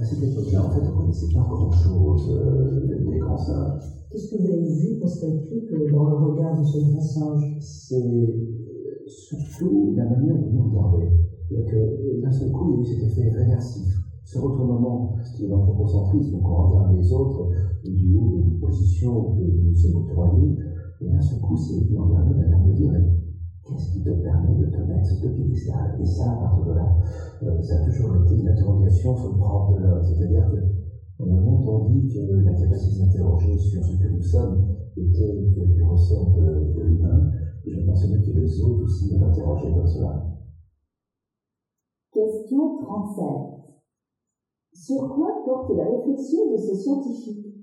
À cette époque-là, en fait, on ne connaissait pas grand-chose des grands singes. Qu'est-ce que vous avez vu post-critique dans le regard de ce grand singe? C'est surtout la manière dont on regardait. C'est-à-dire que d'un seul coup, il y a eu cet effet réversif. Ce retournement qui est l'anthropocentrisme, donc on regarde les autres du haut d'une position de se côtoyer, et d'un seul coup, c'est venu regarder la manière de dire qu'est-ce qui te permet de te mettre sur ce piédestal? Et ça, à partir de là, ça a toujours été une interrogation sur le propre de l'homme. C'est-à-dire qu'on a longtemps dit que la capacité de s'interroger sur ce que nous sommes était du ressort de l'humain, et je mentionnais que les autres aussi nous interrogeaient comme cela. Question 37. Sur quoi porte la réflexion de ce scientifique?